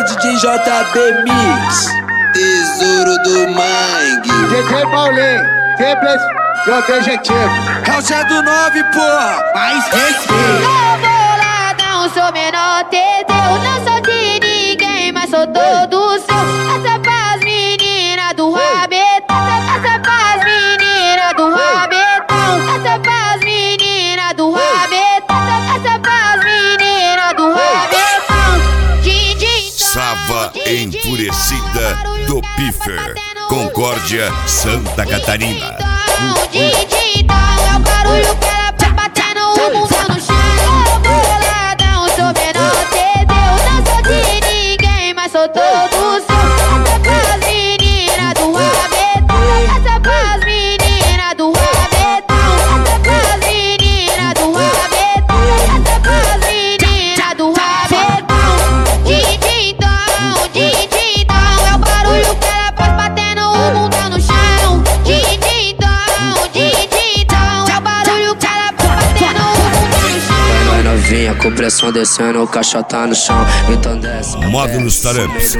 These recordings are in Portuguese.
DJ JB Mix, tesouro do Mangue. DJ Paulinho, simples e objetivo. É o Zé do 9, porra. Mais respeito. Ô boladão, sou menor Teteu. Não sou de ninguém, mas sou todo seu. Essa é pras meninas do rabetão. Essa é pras meninas do rabetão. Essa é pras meninas do rabetão. Essa é pras meninas do rabetão. Din-din-dom, Sava Enfurecida do Piffer, Concórdia, Santa Catarina. Din-din-dom, é o barulho que ela faz batendo o bundão no chão. Ô boladão, sou menor Teteu. Não sou de ninguém, mas sou todo seu. Essa é pras meninas do rabetão. Essa é pras meninas do rabetão. Essa é pras meninas do rabetão. Essa é pras meninas do rabetão. Din-din-dom, din-din-dom, é o barulho que ela faz batendo o bundão no chão. Din-din-dom, din-din-dom, é o barulho que ela faz batendo o bundão no chão. Vai novinha, com pressão descendo, o caixa tá no chão. Então desce. Módulos Taramps,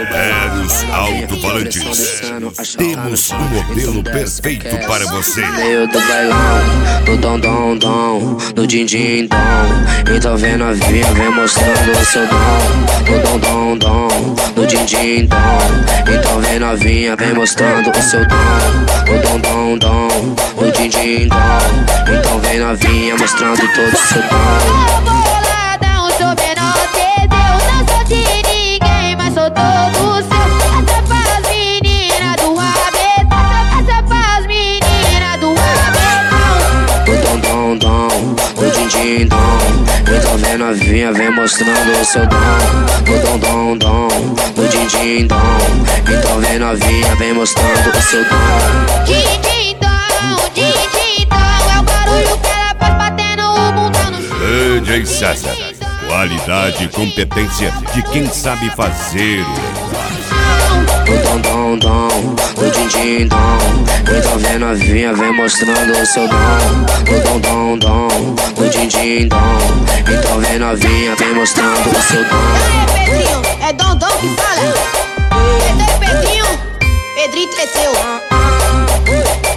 Eros Alto-Falantes. Temos um modelo perfeito para você. Meio do bailão, no dom-dom-dom, no din-din-dom. Então vem novinha, vem mostrando o seu dom. No dom-dom-dom, no din-din-dom. Então vem novinha, vem mostrando o seu dom. No dom-dom-dom, no din-din-dom. Então vem novinha, mostrando todo o seu dom. Ô boladão, sou menor Teteu. Não sou de ninguém, mas sou todo seu. Essa é pras meninas do rabetão. Essa é pras meninas do rabetão. No dom-dom-dom, no din-din-dom. Então vem novinha, vem mostrando o seu dom. No dom-dom-dom, no din-din-dom. Então vem novinha, vem mostrando o seu dom. Din-din-dom, din-din-dom, é o barulho que ela faz batendo o bundão no chão. DJ César, qualidade e competência de quem sabe fazer o No dom-dom-dom, no din-din-dom. Então vem novinha, vem mostrando o seu dom. No dom-dom-dom, no din-din-dom. Então vem novinha, vem mostrando o seu dom. Aê, Pedrinho, é Dondon que fala. É Pedrinho, Pedrinho Teteu.